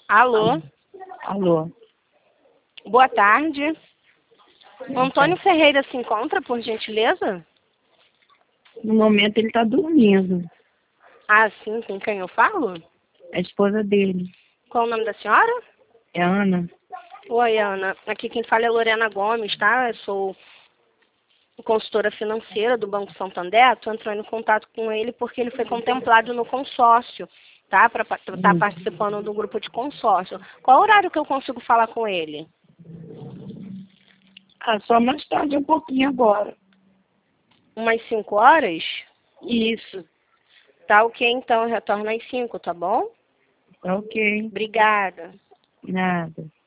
Alô? Alô. Boa tarde. O Antônio Ferreira se encontra, por gentileza? No momento ele está dormindo. Ah, sim, com quem eu falo? É a esposa dele. Qual o nome da senhora? É a Ana. Oi, Ana. Aqui quem fala é Lorena Gomes, tá? Eu sou consultora financeira do Banco Santander. Estou entrando em contato com ele porque ele foi contemplado no consórcio, tá? Para estar participando do grupo de consórcio. Qual o horário que eu consigo falar com ele? Só mais tarde, um pouquinho agora. Umas 5 horas? Isso. Tá ok, então. Eu retorno às 5, tá bom? Tá ok. Obrigada. Nada.